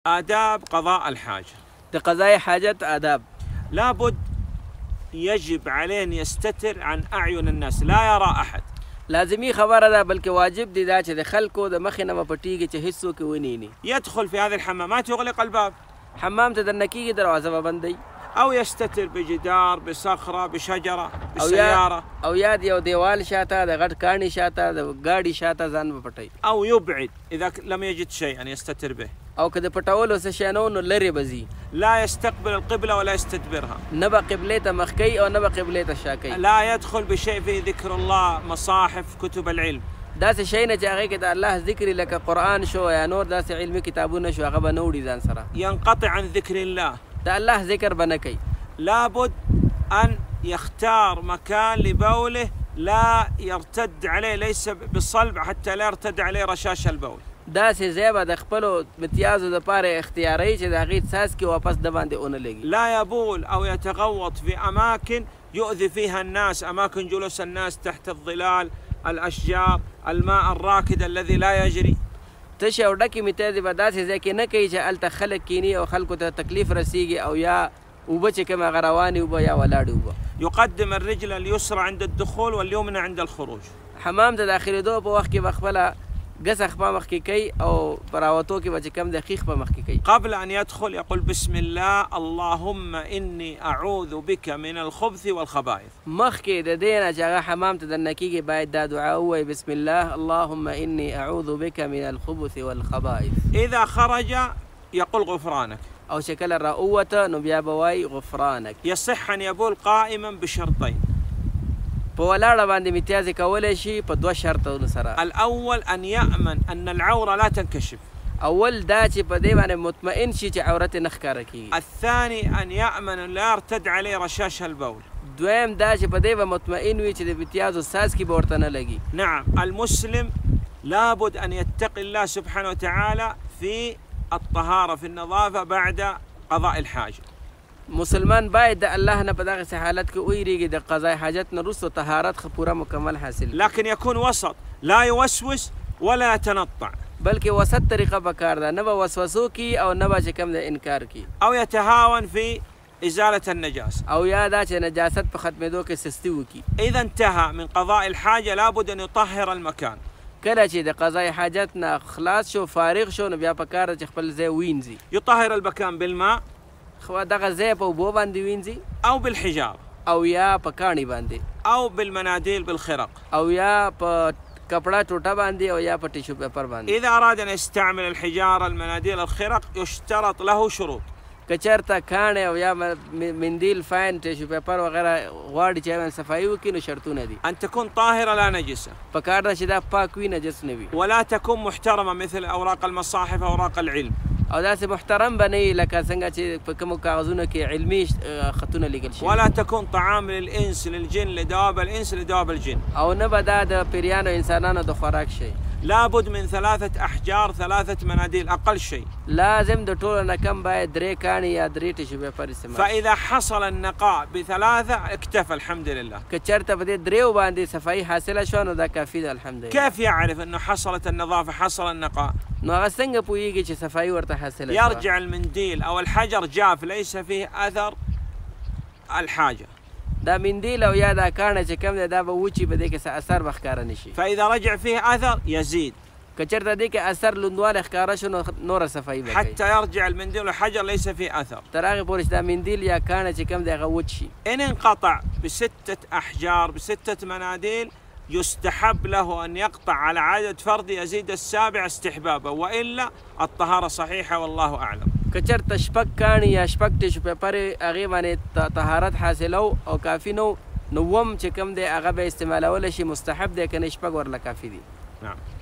آداب قضاء الحاجة. قضاء حاجة آداب. لابد يجب عليه أن يستتر عن أعين الناس، لا يرى أحد. لازمي خبره ده بلکې واجب دي دا چې د خلکو د مخې نه پټیږي چې هیڅ څوک ونیني. يدخل في هذه الحمامات يغلق الباب. حمام ته دننه کېږي دروازه به بندوي. أو يستتر بجدار، بصخرة، بشجرة، بسيارة. أو یا د یو دیوال شاته، د غټ کاڼي شاته، د ګاډي شاته ځان به پټوي. أو يبعد إذا لم يجد شيئا يستتر به. او که د پټولو څه شی نه و نو لرې به ځي. لا يستقبل القبلة ولا يستدبرها. نه به قبلې ته مخ کوي او نه به قبلې ته شا کوي. لا يدخل بشيء فيه ذكر الله، مصاحف، كتب العلم. داسې شی نه چې هغې کې د الله ذکر لکه قرآن شو یا نور داسې علمي کتابونه شو هغه به نه وړي ځان سره. ينقطع عن ذكر الله. د الله ذکر به نه کوي. لابد أن يختار مكان لبوله لا يرتد عليه، ليس بالصلب حتى لا يرتد عليه رشاش البول. داسې ځای به د خپلو امتیازو دپاره اختیاروي چې د هغې څاڅکي واپس د باندې ونه لګي. لا يبول أو يتغوط في أماكن يؤذي فيها الناس، أماكن جلوس الناس تحت الظلال، الأشجار، الماء الراكد الذي لا يجري. تشې او ډکې متیازې به داسې ځای کې نه کوي چې هلته خلک کیني او خلکو ته تکلیف رسیږي، او یا اوبه چې کوم هغه روانې اوبه یا ولاړې اوبه. يقدم الرجل اليسرى عند الدخول واليمنى عند الخروج. حمام ته داخلېدو په وخت کې به خپله ګسه خپه مخکې کوي او په راوتو کې به چې کوم دی خیخ په مخکې کوي. قبل أن يدخل يقول بسم الله اللهم إني أعوذ بك من الخبث والخبائث. مخکې د دې نه چې هغه حمام ته دننه کېږي باید دا دعا ووایي بسم الله اللهم إني أعوذ بك من الخبث والخبائث. إذا خرج يقول غفرانك. او چې کله راووته نو بیا به وایي غفرانک. يصح أن يبول قائما بشرطين. په ولاړه باندې متیازې کولی شي په دوه شرطونو سره. الأول أن يأمن أن العورة لا تنكشف. اول دا چې په دې باندې مطمئن شي چې عورت یې نه ښکاره کېږي. الثاني أن يأمن أن لا يرتد عليه رشاش البول. دویم دا چې په دې به مطمئن وي چې د متیازو څاڅکي به ورته نه لګي. نعم، المسلم لابد أن يتقي الله سبحانه وتعالى في الطهارة، في النظافة بعد قضاء الحاجة. مسلمان باید د الله نه په دغسې حالت کې ویریږي د قضای حاجت نه وروسته طهارت پوره مکمل حاصل. لكن يكون وسط، لا يوسوس ولا يتنطع. بلکې وسط طریقه پکار ده، نه به وسوسو کی او نه به چې کوم د انکار کی. أو يتهاون في إزالة النجاسة. او یا دا چې نجاست په ختمېدو کې سستي وکي. إذا انتهى من قضاء الحاجة لابد أن يطهر المكان. کله چې د قضای حاجت نه خلاص شو فارغ شو نو بیا پکار ده چې خپل ځای وینځي. يطهر المكان بالماء دغه ځای په اوبو باندې وینځي، أو بالحجارة، او یا په کاڼي باندې، أو بالمناديل بالخرق، او یا په کپړه ټوټه باندې، او یا په ټیشو پیپر باندې. إذا أراد أن يستعمل الحجارة، المناديل، الخرق يشترط له شروط. که چېرته کاڼی او یا مندیل فاین ټیشو پیپر وغیره غواړي چې باندې صفایي وکړي نو شرطونه دي. أن تكون طاهرة لا نجسة. پکار ده چې دا پاک وي نجس نه وي. ولا تكون محترمة مثل أوراق المصاحف، أوراق العلم. او داسې محترم به نه وي لکه څنګه چې په کومو کاغذونو کې علمي خطونه لیکل شوي. ولا تكون طعام للإنس للجن، لدواب الإنس لدواب الجن. او نه به دا د پیریانو انسانانو د خوراک شي. لابد من 3 أحجار، 3 مناديل أقل شيء. لازم د ټولو نه کم باید 3 کاڼي یا 3 ټیشو پیپر استعمال. فإذا حصل النقاء ب3 اكتفى الحمد لله. که چېرته په دې 3 باندې صفایي حاصله شوه نو دا کافي ده الحمدلله. كيف يعرف أنه حصلت النظافة، حصل النقاء؟ نو هغه څنګه پوهېږي چې صفایي ورته حاصله شوه؟ يرجع المنديل أو الحجر جاف ليس فيه أثر الحاجة. دا مندیل او یا دا کاڼه چې کوم دی دا به وچي په دې کې څه اثر به ښکاره نه شي. فإذا رجع فيه أثر يزيد. که چېرته دې کې اثر لوندوالی ښکاره شو نو نوره صفایي به کوي. حتى يرجع المنديل والحجر ليس فيه أثر. تر هغې پورې چې دا مندیل یا کاڼه چې کوم دی هغه وچ شي. إن انقطع ب6 أحجار ب6 مناديل يستحب له أن يقطع على عدد فرد يزيد السابع استحبابا، وإلا الطهارة صحيحة والله أعلم. که چېرته شپږ کاڼي یا شپږ ټیشو پیپر هغې باندې طهارت حاصلو او کافي نو اووم چې کوم دی هغه به استعمالولی شي، مستحب دی که نه شپږ ورله کافي دي. نعم.